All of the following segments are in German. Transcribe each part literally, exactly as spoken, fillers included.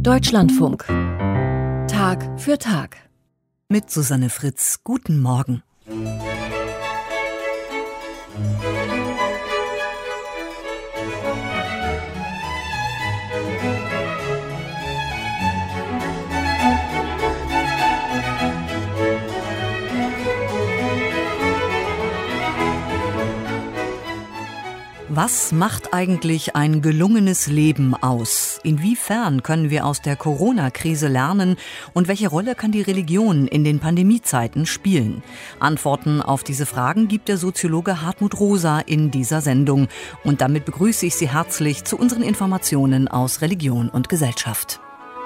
Deutschlandfunk. Tag für Tag. Mit Susanne Fritz. Guten Morgen. Was macht eigentlich ein gelungenes Leben aus? Inwiefern können wir aus der Corona-Krise lernen? Und welche Rolle kann die Religion in den Pandemiezeiten spielen? Antworten auf diese Fragen gibt der Soziologe Hartmut Rosa in dieser Sendung. Und damit begrüße ich Sie herzlich zu unseren Informationen aus Religion und Gesellschaft.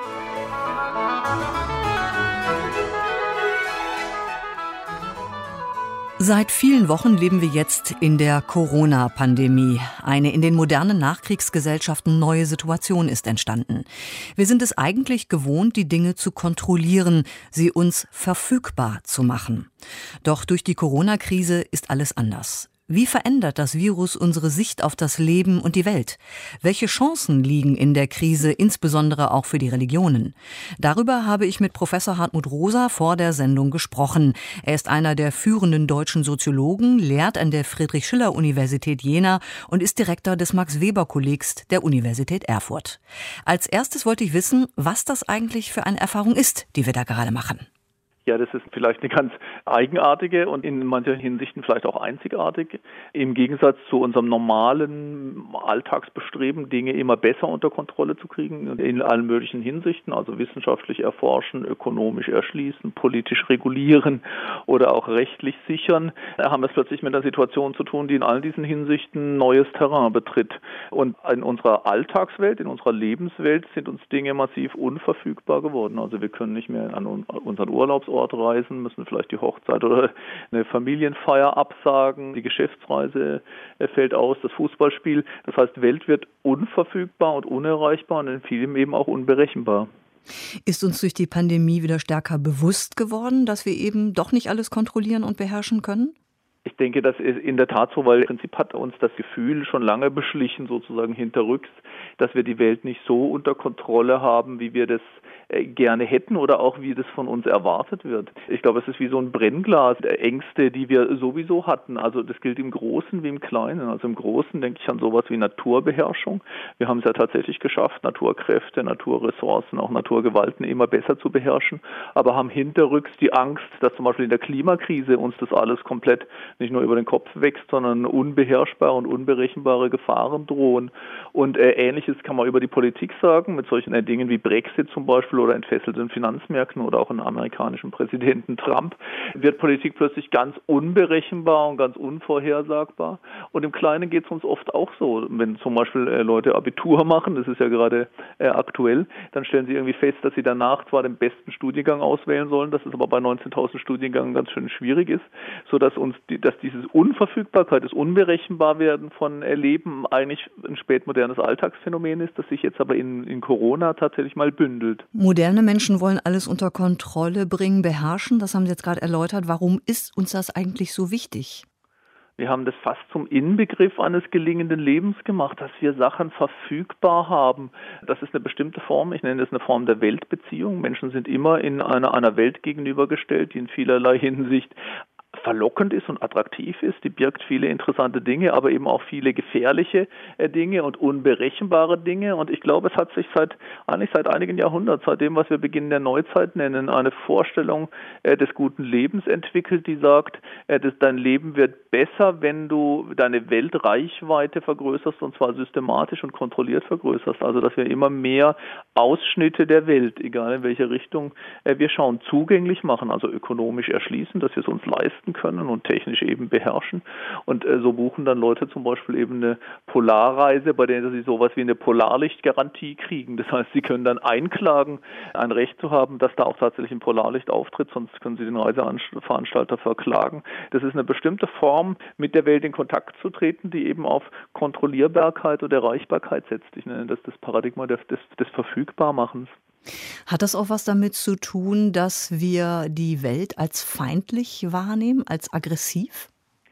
Seit vielen Wochen leben wir jetzt in der Corona-Pandemie. Eine in den modernen Nachkriegsgesellschaften neue Situation ist entstanden. Wir sind es eigentlich gewohnt, die Dinge zu kontrollieren, sie uns verfügbar zu machen. Doch durch die Corona-Krise ist alles anders. Wie verändert das Virus unsere Sicht auf das Leben und die Welt? Welche Chancen liegen in der Krise, insbesondere auch für die Religionen? Darüber habe ich mit Professor Hartmut Rosa vor der Sendung gesprochen. Er ist einer der führenden deutschen Soziologen, lehrt an der Friedrich-Schiller-Universität Jena und ist Direktor des Max-Weber-Kollegs der Universität Erfurt. Als erstes wollte ich wissen, was das eigentlich für eine Erfahrung ist, die wir da gerade machen. Ja, das ist vielleicht eine ganz eigenartige und in mancher Hinsichten vielleicht auch einzigartig. Im Gegensatz zu unserem normalen Alltagsbestreben, Dinge immer besser unter Kontrolle zu kriegen, in allen möglichen Hinsichten, also wissenschaftlich erforschen, ökonomisch erschließen, politisch regulieren oder auch rechtlich sichern, haben wir es plötzlich mit einer Situation zu tun, die in all diesen Hinsichten neues Terrain betritt. Und in unserer Alltagswelt, in unserer Lebenswelt sind uns Dinge massiv unverfügbar geworden. Also wir können nicht mehr an unseren Urlaubsort reisen, müssen vielleicht die Hochzeit oder eine Familienfeier absagen, die Geschäftsreise fällt aus, das Fußballspiel. Das heißt, Welt wird unverfügbar und unerreichbar und in vielem eben auch unberechenbar. Ist uns durch die Pandemie wieder stärker bewusst geworden, dass wir eben doch nicht alles kontrollieren und beherrschen können? Ich denke, das ist in der Tat so, weil im Prinzip hat uns das Gefühl schon lange beschlichen, sozusagen hinterrücks, dass wir die Welt nicht so unter Kontrolle haben, wie wir das gerne hätten oder auch wie das von uns erwartet wird. Ich glaube, es ist wie so ein Brennglas der Ängste, die wir sowieso hatten. Also das gilt im Großen wie im Kleinen. Also im Großen denke ich an sowas wie Naturbeherrschung. Wir haben es ja tatsächlich geschafft, Naturkräfte, Naturressourcen, auch Naturgewalten immer besser zu beherrschen, aber haben hinterrücks die Angst, dass zum Beispiel in der Klimakrise uns das alles komplett nicht nur über den Kopf wächst, sondern unbeherrschbare und unberechenbare Gefahren drohen. Und äh, Ähnliches kann man über die Politik sagen, mit solchen äh, Dingen wie Brexit zum Beispiel oder entfesselten Finanzmärkten oder auch einem amerikanischen Präsidenten Trump, wird Politik plötzlich ganz unberechenbar und ganz unvorhersagbar. Und im Kleinen geht es uns oft auch so. Wenn zum Beispiel äh, Leute Abitur machen, das ist ja gerade äh, aktuell, dann stellen sie irgendwie fest, dass sie danach zwar den besten Studiengang auswählen sollen, dass es aber bei neunzehntausend Studiengängen ganz schön schwierig ist, sodass uns die, dass diese Unverfügbarkeit, das Unberechenbarwerden von Leben eigentlich ein spätmodernes Alltagsphänomen ist, das sich jetzt aber in, in Corona tatsächlich mal bündelt. Moderne Menschen wollen alles unter Kontrolle bringen, beherrschen. Das haben Sie jetzt gerade erläutert. Warum ist uns das eigentlich so wichtig? Wir haben das fast zum Inbegriff eines gelingenden Lebens gemacht, dass wir Sachen verfügbar haben. Das ist eine bestimmte Form, ich nenne das eine Form der Weltbeziehung. Menschen sind immer in einer, einer Welt gegenübergestellt, die in vielerlei Hinsicht verlockend ist und attraktiv ist, die birgt viele interessante Dinge, aber eben auch viele gefährliche äh, Dinge und unberechenbare Dinge. Und ich glaube, es hat sich seit eigentlich seit einigen Jahrhunderten, seit dem, was wir Beginn der Neuzeit nennen, eine Vorstellung äh, des guten Lebens entwickelt, die sagt, äh, dass dein Leben wird besser, wenn du deine Weltreichweite vergrößerst, und zwar systematisch und kontrolliert vergrößerst. Also, dass wir immer mehr Ausschnitte der Welt, egal in welche Richtung äh, wir schauen, zugänglich machen, also ökonomisch erschließen, dass wir es uns leisten können und technisch eben beherrschen. Und äh, so buchen dann Leute zum Beispiel eben eine Polarreise, bei der sie sowas wie eine Polarlichtgarantie kriegen. Das heißt, sie können dann einklagen, ein Recht zu haben, dass da auch tatsächlich ein Polarlicht auftritt, sonst können sie den Reiseveranstalter verklagen. Das ist eine bestimmte Form, mit der Welt in Kontakt zu treten, die eben auf Kontrollierbarkeit oder Erreichbarkeit setzt. Ich nenne das das Paradigma des, des, des Verfügbarmachens. Hat das auch was damit zu tun, dass wir die Welt als feindlich wahrnehmen, als aggressiv?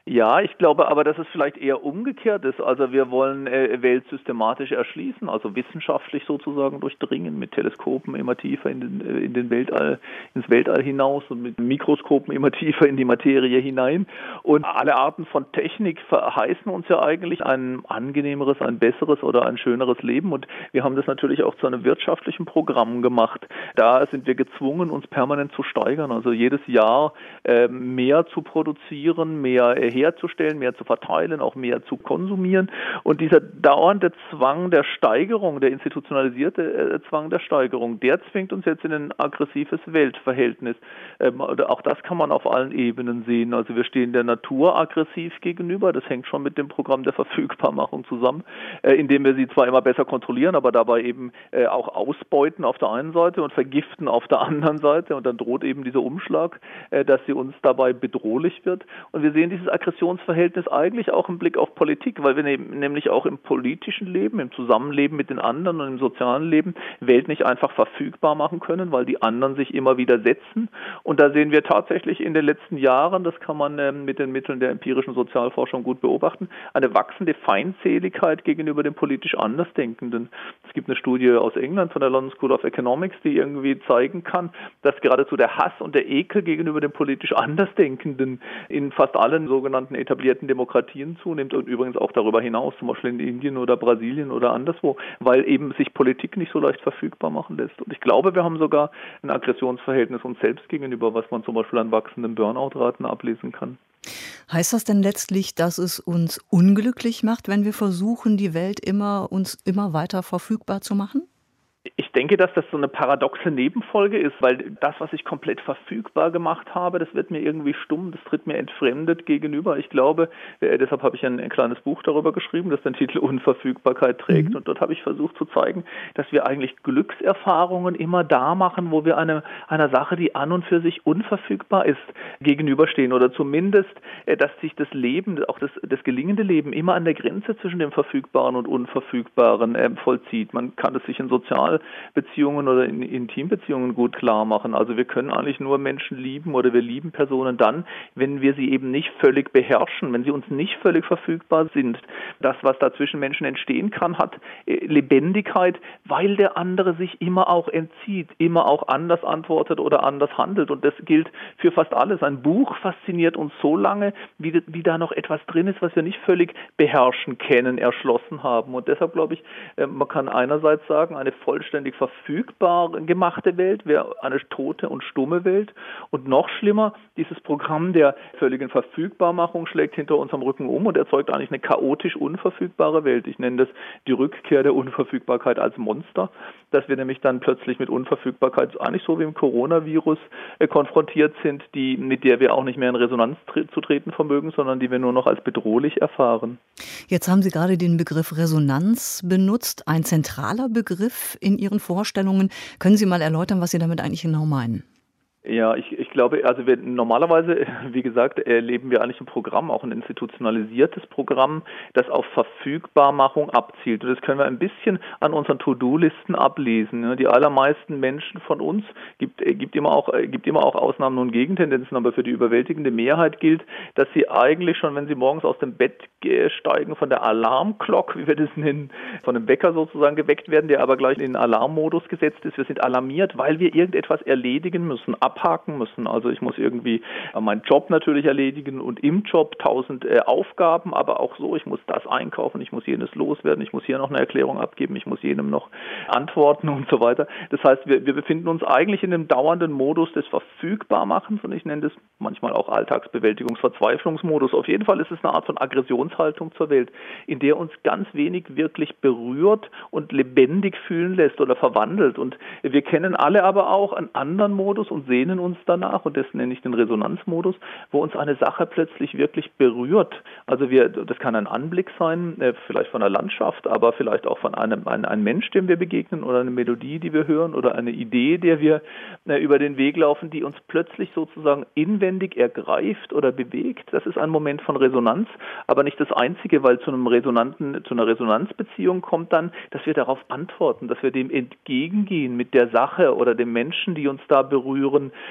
Ja, ich glaube aber, dass es vielleicht eher umgekehrt ist. Also wir wollen äh, Welt systematisch erschließen, also wissenschaftlich sozusagen durchdringen, mit Teleskopen immer tiefer in den, äh, in den Weltall, ins Weltall hinaus und mit Mikroskopen immer tiefer in die Materie hinein. Und alle Arten von Technik verheißen uns ja eigentlich ein angenehmeres, ein besseres oder ein schöneres Leben. Und wir haben das natürlich auch zu einem wirtschaftlichen Programm gemacht. Da sind wir gezwungen, uns permanent zu steigern, also jedes Jahr äh, mehr zu produzieren, mehr äh, herzustellen, mehr zu verteilen, auch mehr zu konsumieren. Und dieser dauernde Zwang der Steigerung, der institutionalisierte äh, Zwang der Steigerung, der zwingt uns jetzt in ein aggressives Weltverhältnis. Ähm, auch das kann man auf allen Ebenen sehen. Also wir stehen der Natur aggressiv gegenüber. Das hängt schon mit dem Programm der Verfügbarmachung zusammen, äh, indem wir sie zwar immer besser kontrollieren, aber dabei eben äh, auch ausbeuten auf der einen Seite und vergiften auf der anderen Seite. Und dann droht eben dieser Umschlag, äh, dass sie uns dabei bedrohlich wird. Und wir sehen dieses Aggressionsverhältnis eigentlich auch im Blick auf Politik, weil wir ne- nämlich auch im politischen Leben, im Zusammenleben mit den anderen und im sozialen Leben Welt nicht einfach verfügbar machen können, weil die anderen sich immer widersetzen. Und da sehen wir tatsächlich in den letzten Jahren, das kann man ähm, mit den Mitteln der empirischen Sozialforschung gut beobachten, eine wachsende Feindseligkeit gegenüber den politisch Andersdenkenden. Es gibt eine Studie aus England von der London School of Economics, die irgendwie zeigen kann, dass geradezu der Hass und der Ekel gegenüber den politisch Andersdenkenden in fast allen sogenannten etablierten Demokratien zunimmt und übrigens auch darüber hinaus, zum Beispiel in Indien oder Brasilien oder anderswo, weil eben sich Politik nicht so leicht verfügbar machen lässt. Und ich glaube, wir haben sogar ein Aggressionsverhältnis uns selbst gegenüber, was man zum Beispiel an wachsenden Burnout-Raten ablesen kann. Heißt das denn letztlich, dass es uns unglücklich macht, wenn wir versuchen, die Welt immer uns immer weiter verfügbar zu machen? Ich denke, dass das so eine paradoxe Nebenfolge ist, weil das, was ich komplett verfügbar gemacht habe, das wird mir irgendwie stumm, das tritt mir entfremdet gegenüber. Ich glaube, äh, deshalb habe ich ein, ein kleines Buch darüber geschrieben, das den Titel Unverfügbarkeit trägt. Mhm. Und dort habe ich versucht zu zeigen, dass wir eigentlich Glückserfahrungen immer da machen, wo wir eine, einer Sache, die an und für sich unverfügbar ist, gegenüberstehen. Oder zumindest, äh, dass sich das Leben, auch das, das gelingende Leben, immer an der Grenze zwischen dem Verfügbaren und Unverfügbaren äh, vollzieht. Man kann es sich in sozial Beziehungen oder in Intimbeziehungen gut klar machen. Also wir können eigentlich nur Menschen lieben oder wir lieben Personen dann, wenn wir sie eben nicht völlig beherrschen, wenn sie uns nicht völlig verfügbar sind. Das, was da zwischen Menschen entstehen kann, hat Lebendigkeit, weil der andere sich immer auch entzieht, immer auch anders antwortet oder anders handelt. Und das gilt für fast alles. Ein Buch fasziniert uns so lange, wie, wie da noch etwas drin ist, was wir nicht völlig beherrschen, kennen, erschlossen haben. Und deshalb glaube ich, man kann einerseits sagen, eine vollständig verfügbar gemachte Welt wäre eine tote und stumme Welt. Und noch schlimmer, dieses Programm der völligen Verfügbarmachung schlägt hinter unserem Rücken um und erzeugt eigentlich eine chaotisch unverfügbare Welt. Ich nenne das die Rückkehr der Unverfügbarkeit als Monster, dass wir nämlich dann plötzlich mit Unverfügbarkeit eigentlich so wie im Coronavirus äh, konfrontiert sind, die, mit der wir auch nicht mehr in Resonanz tre- zu treten vermögen, sondern die wir nur noch als bedrohlich erfahren. Jetzt haben Sie gerade den Begriff Resonanz benutzt, ein zentraler Begriff in Ihren Vorstellungen. Können Sie mal erläutern, was Sie damit eigentlich genau meinen? Ja, ich, ich glaube, also wir, normalerweise, wie gesagt, erleben wir eigentlich ein Programm, auch ein institutionalisiertes Programm, das auf Verfügbarmachung abzielt. Und das können wir ein bisschen an unseren To-Do-Listen ablesen. Die allermeisten Menschen von uns, gibt, gibt, immer auch, gibt immer auch Ausnahmen und Gegentendenzen, aber für die überwältigende Mehrheit gilt, dass sie eigentlich schon, wenn sie morgens aus dem Bett steigen, von der Alarmglocke, wie wir das nennen, von dem Wecker sozusagen geweckt werden, der aber gleich in den Alarmmodus gesetzt ist. Wir sind alarmiert, weil wir irgendetwas erledigen müssen, abhaken müssen. Also ich muss irgendwie meinen Job natürlich erledigen und im Job tausend äh, Aufgaben, aber auch so, ich muss das einkaufen, ich muss jenes loswerden, ich muss hier noch eine Erklärung abgeben, ich muss jenem noch antworten und so weiter. Das heißt, wir, wir befinden uns eigentlich in einem dauernden Modus des Verfügbarmachens und ich nenne das manchmal auch Alltagsbewältigungsverzweiflungsmodus. Auf jeden Fall ist es eine Art von Aggressionshaltung zur Welt, in der uns ganz wenig wirklich berührt und lebendig fühlen lässt oder verwandelt. Und wir kennen alle aber auch einen anderen Modus und sehnen uns danach, und das nenne ich den Resonanzmodus, wo uns eine Sache plötzlich wirklich berührt. Also wir, das kann ein Anblick sein, vielleicht von einer Landschaft, aber vielleicht auch von einem, einem, einem Mensch, dem wir begegnen, oder eine Melodie, die wir hören, oder eine Idee, der wir über den Weg laufen, die uns plötzlich sozusagen inwendig ergreift oder bewegt. Das ist ein Moment von Resonanz, aber nicht das einzige, weil zu einem resonanten, zu einer Resonanzbeziehung kommt dann, dass wir darauf antworten, dass wir dem entgegengehen mit der Sache oder dem Menschen, die uns da berühren, in, in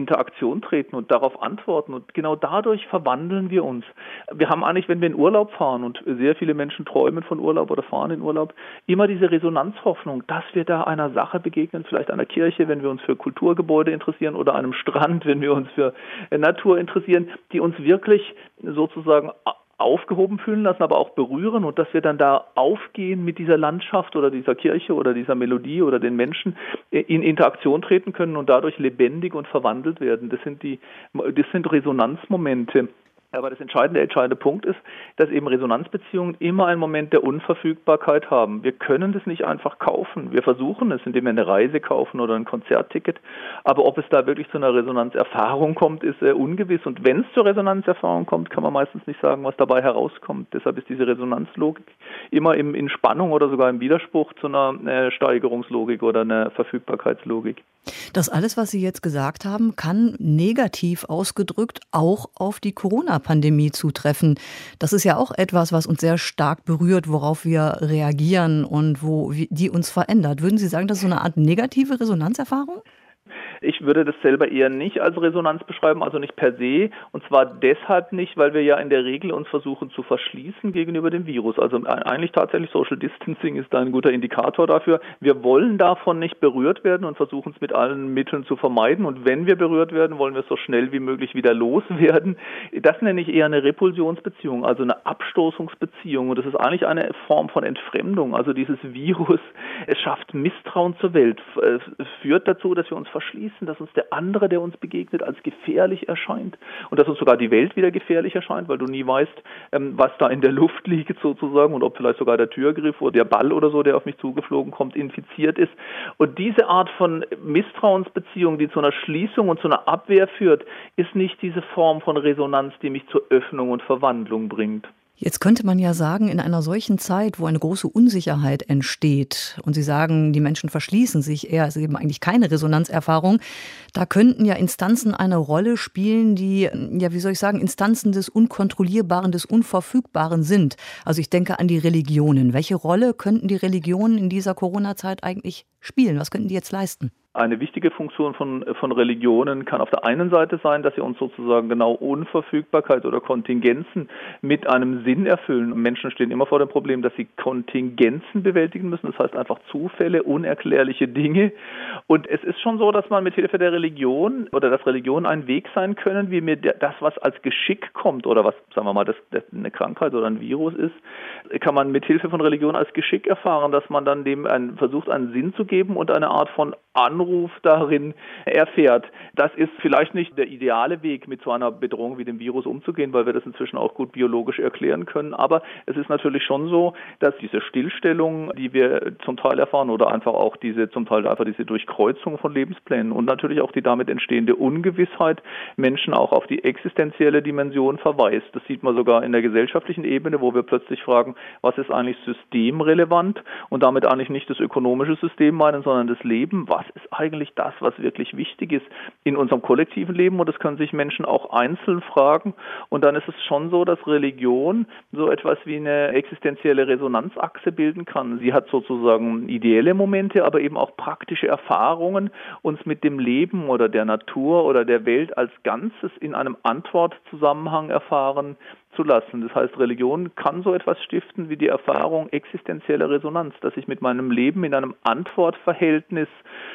Interaktion treten und darauf antworten. Und genau dadurch verwandeln wir uns. Wir haben eigentlich, wenn wir in Urlaub fahren, und sehr viele Menschen träumen von Urlaub oder fahren in Urlaub, immer diese Resonanzhoffnung, dass wir da einer Sache begegnen, vielleicht einer Kirche, wenn wir uns für Kulturgebäude interessieren, oder einem Strand, wenn wir uns für Natur interessieren, die uns wirklich sozusagen aufgehoben fühlen lassen, aber auch berühren, und dass wir dann da aufgehen mit dieser Landschaft oder dieser Kirche oder dieser Melodie oder den Menschen in Interaktion treten können und dadurch lebendig und verwandelt werden. Das sind die, das sind Resonanzmomente. Aber das entscheidende, entscheidende Punkt ist, dass eben Resonanzbeziehungen immer einen Moment der Unverfügbarkeit haben. Wir können das nicht einfach kaufen. Wir versuchen es, indem wir eine Reise kaufen oder ein Konzertticket. Aber ob es da wirklich zu einer Resonanzerfahrung kommt, ist äh, ungewiss. Und wenn es zur Resonanzerfahrung kommt, kann man meistens nicht sagen, was dabei herauskommt. Deshalb ist diese Resonanzlogik immer im, in Spannung oder sogar im Widerspruch zu einer äh, Steigerungslogik oder einer Verfügbarkeitslogik. Das alles, was Sie jetzt gesagt haben, kann negativ ausgedrückt auch auf die Corona-Pandemie zutreffen. Das ist ja auch etwas, was uns sehr stark berührt, worauf wir reagieren und wo die uns verändert. Würden Sie sagen, das ist so eine Art negative Resonanzerfahrung? Ich würde das selber eher nicht als Resonanz beschreiben, also nicht per se. Und zwar deshalb nicht, weil wir ja in der Regel uns versuchen zu verschließen gegenüber dem Virus. Also eigentlich tatsächlich Social Distancing ist da ein guter Indikator dafür. Wir wollen davon nicht berührt werden und versuchen es mit allen Mitteln zu vermeiden. Und wenn wir berührt werden, wollen wir es so schnell wie möglich wieder loswerden. Das nenne ich eher eine Repulsionsbeziehung, also eine Abstoßungsbeziehung. Und das ist eigentlich eine Form von Entfremdung. Also dieses Virus, es schafft Misstrauen zur Welt, es führt dazu, dass wir uns verschließen, dass uns der andere, der uns begegnet, als gefährlich erscheint und dass uns sogar die Welt wieder gefährlich erscheint, weil du nie weißt, was da in der Luft liegt sozusagen und ob vielleicht sogar der Türgriff oder der Ball oder so, der auf mich zugeflogen kommt, infiziert ist. Und diese Art von Misstrauensbeziehung, die zu einer Schließung und zu einer Abwehr führt, ist nicht diese Form von Resonanz, die mich zur Öffnung und Verwandlung bringt. Jetzt könnte man ja sagen, in einer solchen Zeit, wo eine große Unsicherheit entsteht und Sie sagen, die Menschen verschließen sich eher, es ist eben eigentlich keine Resonanzerfahrung, da könnten ja Instanzen eine Rolle spielen, die, ja, wie soll ich sagen, Instanzen des Unkontrollierbaren, des Unverfügbaren sind. Also ich denke an die Religionen. Welche Rolle könnten die Religionen in dieser Corona-Zeit eigentlich spielen? Was könnten die jetzt leisten? Eine wichtige Funktion von, von Religionen kann auf der einen Seite sein, dass sie uns sozusagen genau Unverfügbarkeit oder Kontingenzen mit einem Sinn erfüllen. Menschen stehen immer vor dem Problem, dass sie Kontingenzen bewältigen müssen, das heißt einfach Zufälle, unerklärliche Dinge. Und es ist schon so, dass man mit Hilfe der Religion oder dass Religionen ein Weg sein können, wie mir das, was als Geschick kommt oder was, sagen wir mal, das, das eine Krankheit oder ein Virus ist, kann man mit Hilfe von Religion als Geschick erfahren, dass man dann dem ein, versucht, einen Sinn zu geben und eine Art von Anruf darin erfährt. Das ist vielleicht nicht der ideale Weg, mit so einer Bedrohung wie dem Virus umzugehen, weil wir das inzwischen auch gut biologisch erklären können. Aber es ist natürlich schon so, dass diese Stillstellung, die wir zum Teil erfahren, oder einfach auch diese zum Teil einfach diese Durchkreuzung von Lebensplänen und natürlich auch die damit entstehende Ungewissheit Menschen auch auf die existenzielle Dimension verweist. Das sieht man sogar in der gesellschaftlichen Ebene, wo wir plötzlich fragen, was ist eigentlich systemrelevant und damit eigentlich nicht das ökonomische System meinen, sondern das Leben. Was ist eigentlich das, was wirklich wichtig ist in unserem kollektiven Leben? Und das können sich Menschen auch einzeln fragen. Und dann ist es schon so, dass Religion so etwas wie eine existenzielle Resonanzachse bilden kann. Sie hat sozusagen ideelle Momente, aber eben auch praktische Erfahrungen, uns mit dem Leben oder der Natur oder der Welt als Ganzes in einem Antwortzusammenhang erfahren zu lassen. Das heißt, Religion kann so etwas stiften wie die Erfahrung existenzieller Resonanz, dass ich mit meinem Leben in einem Antwortverhältnis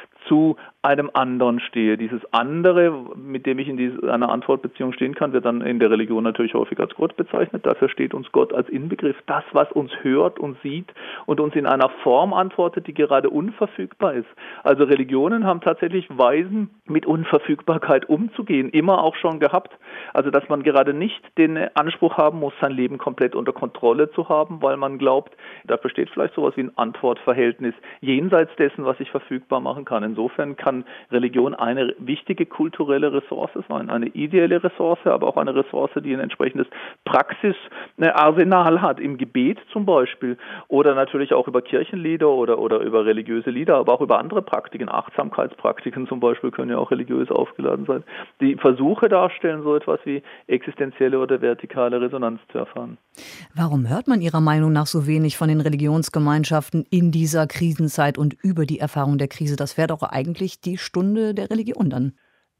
zu einem anderen stehe. Dieses andere, mit dem ich in dieser, einer Antwortbeziehung stehen kann, wird dann in der Religion natürlich häufig als Gott bezeichnet. Dafür steht uns Gott als Inbegriff. Das, was uns hört und sieht und uns in einer Form antwortet, die gerade unverfügbar ist. Also Religionen haben tatsächlich Weisen, mit Unverfügbarkeit umzugehen, immer auch schon gehabt. Also dass man gerade nicht den Anspruch haben muss, sein Leben komplett unter Kontrolle zu haben, weil man glaubt, da besteht vielleicht sowas wie ein Antwortverhältnis jenseits dessen, was ich verfügbar machen kann. Insofern kann Religion eine wichtige kulturelle Ressource sein, eine ideelle Ressource, aber auch eine Ressource, die ein entsprechendes Praxisarsenal hat, im Gebet zum Beispiel oder natürlich auch über Kirchenlieder oder, oder über religiöse Lieder, aber auch über andere Praktiken, Achtsamkeitspraktiken zum Beispiel können ja auch religiös aufgeladen sein, die Versuche darstellen, so etwas wie existenzielle oder vertikale Resonanz zu erfahren. Warum hört man Ihrer Meinung nach so wenig von den Religionsgemeinschaften in dieser Krisenzeit und über die Erfahrung der Krise? Das wäre doch eigentlich die Stunde der Religion dann.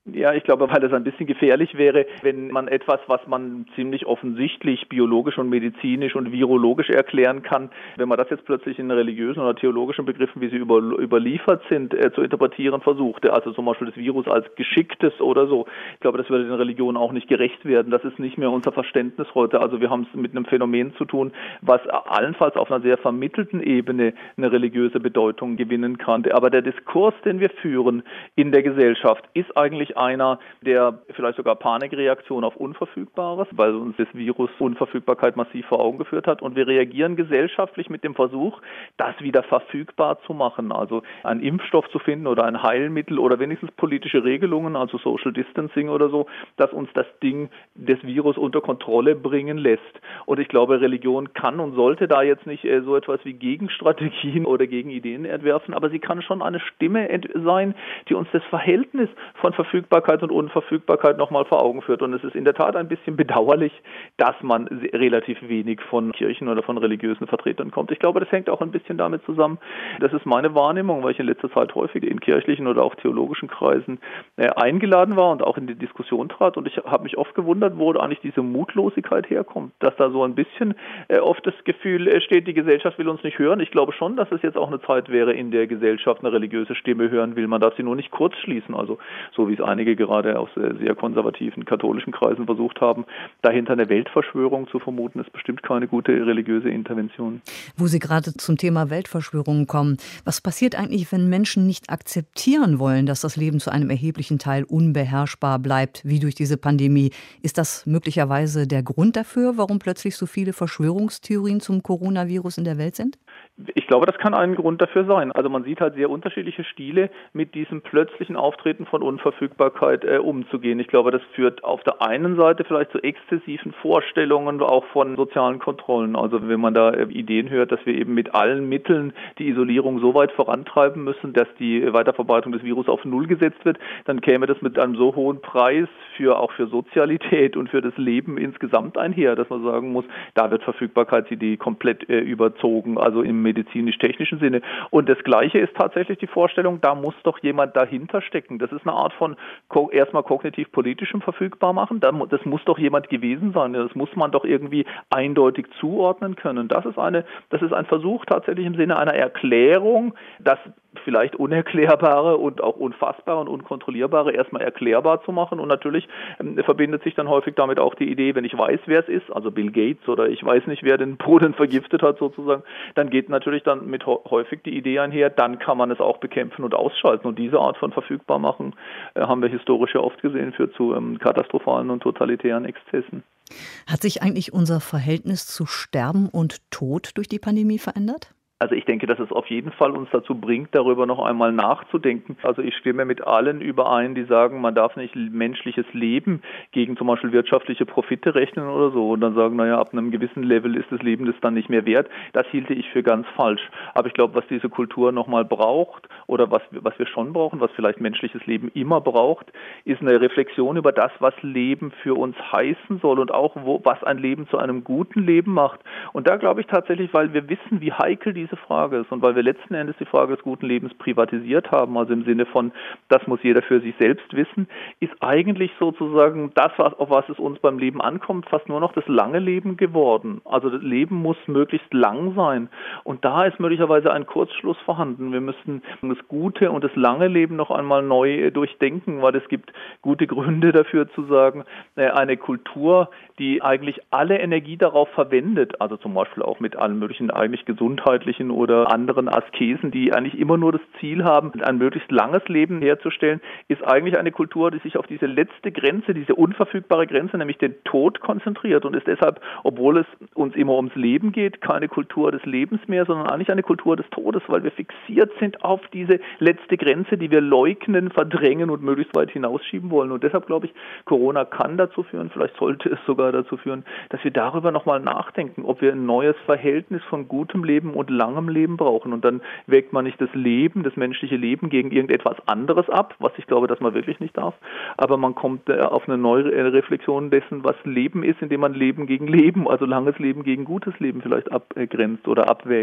Ja, ich glaube, weil es ein bisschen gefährlich wäre, wenn man etwas, was man ziemlich offensichtlich biologisch und medizinisch und virologisch erklären kann, wenn man das jetzt plötzlich in religiösen oder theologischen Begriffen, wie sie über, überliefert sind, äh, zu interpretieren versuchte, also zum Beispiel das Virus als Geschicktes oder so. Ich glaube, das würde den Religionen auch nicht gerecht werden. Das ist nicht mehr unser Verständnis heute. Also wir haben es mit einem Phänomen zu tun, was allenfalls auf einer sehr vermittelten Ebene eine religiöse Bedeutung gewinnen kann. Aber der Diskurs, den wir führen in der Gesellschaft, ist eigentlich einer, der vielleicht sogar Panikreaktion auf Unverfügbares, weil uns das Virus Unverfügbarkeit massiv vor Augen geführt hat. Und wir reagieren gesellschaftlich mit dem Versuch, das wieder verfügbar zu machen. Also einen Impfstoff zu finden oder ein Heilmittel oder wenigstens politische Regelungen, also Social Distancing oder so, dass uns das Ding des Virus unter Kontrolle bringen lässt. Und ich glaube, Religion kann und sollte da jetzt nicht so etwas wie Gegenstrategien oder Gegenideen entwerfen, aber sie kann schon eine Stimme sein, die uns das Verhältnis von Verfügbarkeit und Unverfügbarkeit nochmal vor Augen führt. Und es ist in der Tat ein bisschen bedauerlich, dass man relativ wenig von Kirchen oder von religiösen Vertretern kommt. Ich glaube, das hängt auch ein bisschen damit zusammen. Das ist meine Wahrnehmung, weil ich in letzter Zeit häufig in kirchlichen oder auch theologischen Kreisen äh, eingeladen war und auch in die Diskussion trat. Und ich habe mich oft gewundert, wo eigentlich diese Mutlosigkeit herkommt, dass da so ein bisschen äh, oft das Gefühl äh, steht, die Gesellschaft will uns nicht hören. Ich glaube schon, dass es jetzt auch eine Zeit wäre, in der Gesellschaft eine religiöse Stimme hören will. Man darf sie nur nicht kurz schließen, also so wie es einige gerade aus äh, sehr konservativen katholischen Kreisen versucht haben. Dahinter eine Weltverschwörung zu vermuten, ist bestimmt keine gute religiöse Intervention. Wo Sie gerade zum Thema Weltverschwörungen kommen, was passiert eigentlich, wenn Menschen nicht akzeptieren wollen, dass das Leben zu einem erheblichen Teil unbeherrschbar bleibt, wie durch diese Pandemie? Ist das möglicherweise der Grund dafür, warum plötzlich so viele Verschwörungstheorien zum Coronavirus in der Welt sind? Ich glaube, das kann ein Grund dafür sein. Also man sieht halt sehr unterschiedliche Stile, mit diesem plötzlichen Auftreten von Unverfügbarkeit äh, umzugehen. Ich glaube, das führt auf der einen Seite vielleicht zu exzessiven Vorstellungen auch von sozialen Kontrollen. Also wenn man da äh, Ideen hört, dass wir eben mit allen Mitteln die Isolierung so weit vorantreiben müssen, dass die Weiterverbreitung des Virus auf Null gesetzt wird, dann käme das mit einem so hohen Preis für auch für Sozialität und für das Leben insgesamt einher, dass man sagen muss, da wird Verfügbarkeitsidee komplett äh, überzogen, also im medizinisch-technischen Sinne. Und das Gleiche ist tatsächlich die Vorstellung, da muss doch jemand dahinter stecken. Das ist eine Art von ko- erstmal kognitiv-politischem verfügbar machen. Das muss doch jemand gewesen sein. Das muss man doch irgendwie eindeutig zuordnen können. Das ist eine, das ist ein Versuch tatsächlich im Sinne einer Erklärung, dass vielleicht Unerklärbare und auch Unfassbare und Unkontrollierbare erstmal erklärbar zu machen. Und natürlich ähm, verbindet sich dann häufig damit auch die Idee, wenn ich weiß, wer es ist, also Bill Gates oder ich weiß nicht, wer den Boden vergiftet hat sozusagen, dann geht natürlich dann mit häufig die Idee einher, dann kann man es auch bekämpfen und ausschalten. Und diese Art von Verfügbarmachen äh, haben wir historisch ja oft gesehen, führt zu ähm, katastrophalen und totalitären Exzessen. Hat sich eigentlich unser Verhältnis zu Sterben und Tod durch die Pandemie verändert? Also ich denke, dass es auf jeden Fall uns dazu bringt, darüber noch einmal nachzudenken. Also ich stimme mit allen überein, die sagen, man darf nicht menschliches Leben gegen zum Beispiel wirtschaftliche Profite rechnen oder so und dann sagen, naja, ab einem gewissen Level ist das Leben das dann nicht mehr wert. Das hielte ich für ganz falsch. Aber ich glaube, was diese Kultur nochmal braucht oder was, was wir schon brauchen, was vielleicht menschliches Leben immer braucht, ist eine Reflexion über das, was Leben für uns heißen soll und auch, wo, was ein Leben zu einem guten Leben macht. Und da glaube ich tatsächlich, weil wir wissen, wie heikel diese Frage ist und weil wir letzten Endes die Frage des guten Lebens privatisiert haben, also im Sinne von, das muss jeder für sich selbst wissen, ist eigentlich sozusagen das, auf was es uns beim Leben ankommt, fast nur noch das lange Leben geworden. Also das Leben muss möglichst lang sein und da ist möglicherweise ein Kurzschluss vorhanden. Wir müssten das gute und das lange Leben noch einmal neu durchdenken, weil es gibt gute Gründe dafür zu sagen, eine Kultur, die eigentlich alle Energie darauf verwendet, also zum Beispiel auch mit allen möglichen eigentlich gesundheitlichen oder anderen Askesen, die eigentlich immer nur das Ziel haben, ein möglichst langes Leben herzustellen, ist eigentlich eine Kultur, die sich auf diese letzte Grenze, diese unverfügbare Grenze, nämlich den Tod konzentriert und ist deshalb, obwohl es uns immer ums Leben geht, keine Kultur des Lebens mehr, sondern eigentlich eine Kultur des Todes, weil wir fixiert sind auf diese letzte Grenze, die wir leugnen, verdrängen und möglichst weit hinausschieben wollen. Und deshalb glaube ich, Corona kann dazu führen, vielleicht sollte es sogar dazu führen, dass wir darüber nochmal nachdenken, ob wir ein neues Verhältnis von gutem Leben und langem Leben brauchen. Und dann wägt man nicht das Leben, das menschliche Leben gegen irgendetwas anderes ab, was ich glaube, dass man wirklich nicht darf. Aber man kommt äh, auf eine neue Reflexion dessen, was Leben ist, indem man Leben gegen Leben, also langes Leben gegen gutes Leben vielleicht abgrenzt oder abwägt.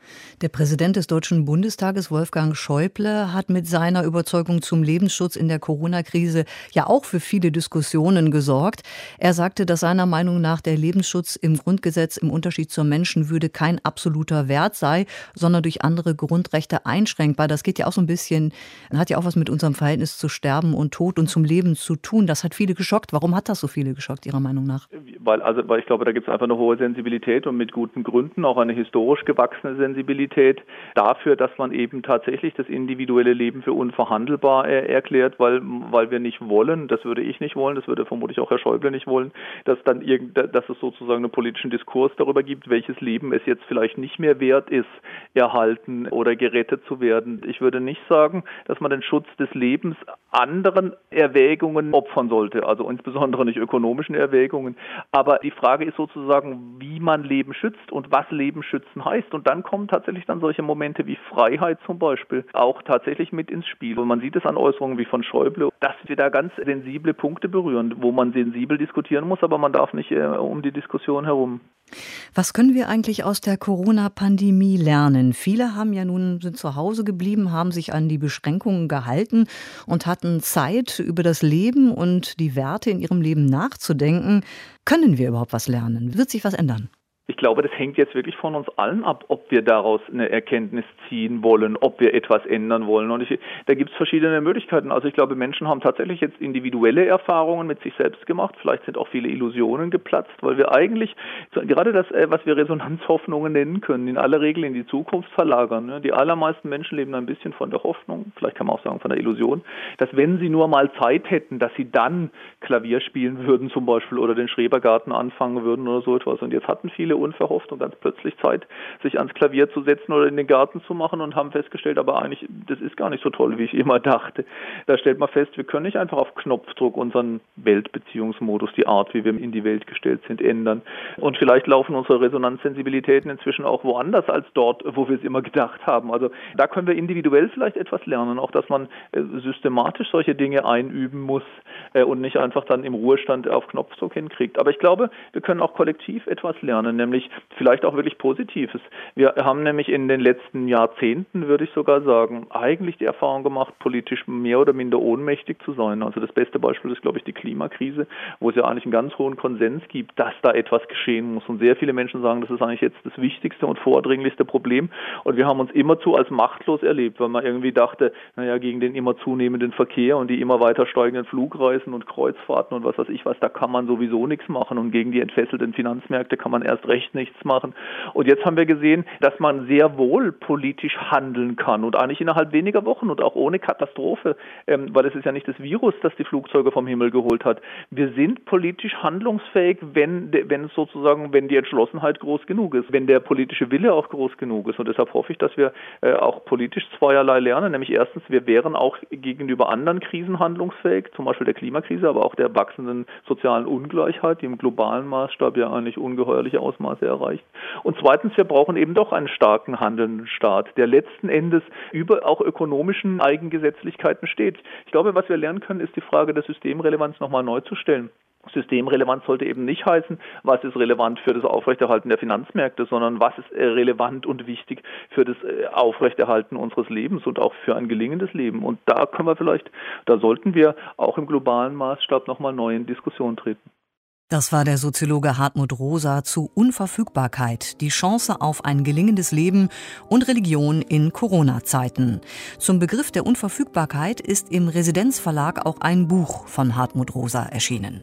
Der Präsident des Deutschen Bundestages, Wolfgang Schäuble, hat mit seiner Überzeugung zum Lebensschutz in der Corona-Krise ja auch für viele Diskussionen gesorgt. Er sagte, dass seiner Meinung nach der Lebensschutz im Grundgesetz im Unterschied zur Menschenwürde kein absoluter Wert sei, sondern durch andere Grundrechte einschränkbar. Das geht ja auch so ein bisschen, hat ja auch was mit unserem Verhältnis zu Sterben und Tod und zum Leben zu tun. Das hat viele geschockt. Warum hat das so viele geschockt, Ihrer Meinung nach? Weil, also, weil ich glaube, da gibt es einfach eine hohe Sensibilität und mit guten Gründen auch eine historisch gewachsene Sensibilität dafür, dass man eben tatsächlich das individuelle Leben für unverhandelbar äh, erklärt, weil, weil wir nicht wollen, das würde ich nicht wollen, das würde vermutlich auch Herr Schäuble nicht wollen, dass dann irgend, dass es sozusagen einen politischen Diskurs darüber gibt, welches Leben es jetzt vielleicht nicht mehr wert ist, erhalten oder gerettet zu werden. Ich würde nicht sagen, dass man den Schutz des Lebens anderen Erwägungen opfern sollte, also insbesondere nicht ökonomischen Erwägungen. Aber die Frage ist sozusagen, wie man Leben schützt und was Leben schützen heißt. Und dann kommen tatsächlich dann solche Momente wie Freiheit zum Beispiel auch tatsächlich mit ins Spiel. Und man sieht es an Äußerungen wie von Schäuble, dass wir da ganz sensible Punkte berühren, wo man sensibel diskutieren muss, aber man darf nicht äh, um die Diskussion herum. Was können wir eigentlich aus der Corona-Pandemie lernen? Viele haben ja nun, sind zu Hause geblieben, haben sich an die Beschränkungen gehalten und hatten Zeit, über das Leben und die Werte in ihrem Leben nachzudenken. Können wir überhaupt was lernen? Wird sich was ändern? Ich glaube, das hängt jetzt wirklich von uns allen ab, ob wir daraus eine Erkenntnis ziehen wollen, ob wir etwas ändern wollen. Und ich, da gibt es verschiedene Möglichkeiten. Also ich glaube, Menschen haben tatsächlich jetzt individuelle Erfahrungen mit sich selbst gemacht. Vielleicht sind auch viele Illusionen geplatzt, weil wir eigentlich gerade das, was wir Resonanzhoffnungen nennen können, in aller Regel in die Zukunft verlagern. Die allermeisten Menschen leben ein bisschen von der Hoffnung, vielleicht kann man auch sagen von der Illusion, dass wenn sie nur mal Zeit hätten, dass sie dann Klavier spielen würden zum Beispiel oder den Schrebergarten anfangen würden oder so etwas. Und jetzt hatten viele unverhofft und ganz plötzlich Zeit, sich ans Klavier zu setzen oder in den Garten zu machen und haben festgestellt, aber eigentlich, das ist gar nicht so toll, wie ich immer dachte. Da stellt man fest, wir können nicht einfach auf Knopfdruck unseren Weltbeziehungsmodus, die Art, wie wir in die Welt gestellt sind, ändern. Und vielleicht laufen unsere Resonanzsensibilitäten inzwischen auch woanders als dort, wo wir es immer gedacht haben. Also da können wir individuell vielleicht etwas lernen, auch dass man systematisch solche Dinge einüben muss und nicht einfach dann im Ruhestand auf Knopfdruck hinkriegt. Aber ich glaube, wir können auch kollektiv etwas lernen, nämlich vielleicht auch wirklich Positives. Wir haben nämlich in den letzten Jahrzehnten, würde ich sogar sagen, eigentlich die Erfahrung gemacht, politisch mehr oder minder ohnmächtig zu sein. Also das beste Beispiel ist, glaube ich, die Klimakrise, wo es ja eigentlich einen ganz hohen Konsens gibt, dass da etwas geschehen muss. Und sehr viele Menschen sagen, das ist eigentlich jetzt das wichtigste und vordringlichste Problem. Und wir haben uns immerzu als machtlos erlebt, weil man irgendwie dachte, naja, gegen den immer zunehmenden Verkehr und die immer weiter steigenden Flugreisen und Kreuzfahrten und was weiß ich was, da kann man sowieso nichts machen. Und gegen die entfesselten Finanzmärkte kann man erst recht nichts machen. Und jetzt haben wir gesehen, dass man sehr wohl politisch handeln kann und eigentlich innerhalb weniger Wochen und auch ohne Katastrophe, ähm, weil es ist ja nicht das Virus, das die Flugzeuge vom Himmel geholt hat. Wir sind politisch handlungsfähig, wenn, wenn sozusagen, wenn die Entschlossenheit groß genug ist, wenn der politische Wille auch groß genug ist. Und deshalb hoffe ich, dass wir äh, auch politisch zweierlei lernen, nämlich erstens, wir wären auch gegenüber anderen Krisen handlungsfähig, zum Beispiel der Klimakrise, aber auch der wachsenden sozialen Ungleichheit, die im globalen Maßstab ja eigentlich ungeheuerliche Ausmaße erreicht. Und zweitens, wir brauchen eben doch einen starken handelnden Staat, der letzten Endes über auch ökonomischen Eigengesetzlichkeiten steht. Ich glaube, was wir lernen können, ist die Frage der Systemrelevanz nochmal neu zu stellen. Systemrelevanz sollte eben nicht heißen, was ist relevant für das Aufrechterhalten der Finanzmärkte, sondern was ist relevant und wichtig für das Aufrechterhalten unseres Lebens und auch für ein gelingendes Leben. Und da können wir vielleicht, da sollten wir auch im globalen Maßstab nochmal neu in Diskussion treten. Das war der Soziologe Hartmut Rosa zu Unverfügbarkeit, die Chance auf ein gelingendes Leben und Religion in Corona-Zeiten. Zum Begriff der Unverfügbarkeit ist im Residenzverlag auch ein Buch von Hartmut Rosa erschienen.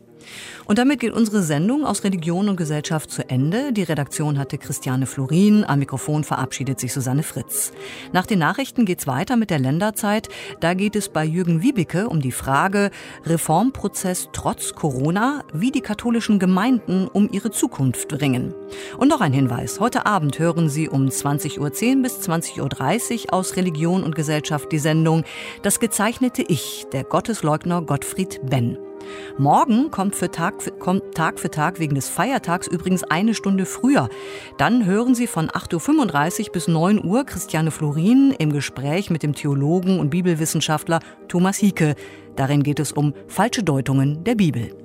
Und damit geht unsere Sendung aus Religion und Gesellschaft zu Ende. Die Redaktion hatte Christiane Florin, am Mikrofon verabschiedet sich Susanne Fritz. Nach den Nachrichten geht's weiter mit der Länderzeit. Da geht es bei Jürgen Wiebeke um die Frage Reformprozess trotz Corona, wie die katholischen Gemeinden um ihre Zukunft ringen. Und noch ein Hinweis, heute Abend hören Sie um zwanzig Uhr zehn bis zwanzig Uhr dreißig aus Religion und Gesellschaft die Sendung Das gezeichnete Ich, der Gottesleugner Gottfried Benn. Morgen kommt, für Tag, für, kommt Tag für Tag wegen des Feiertags übrigens eine Stunde früher. Dann hören Sie von acht Uhr fünfunddreißig bis neun Uhr Christiane Florin im Gespräch mit dem Theologen und Bibelwissenschaftler Thomas Hieke. Darin geht es um falsche Deutungen der Bibel.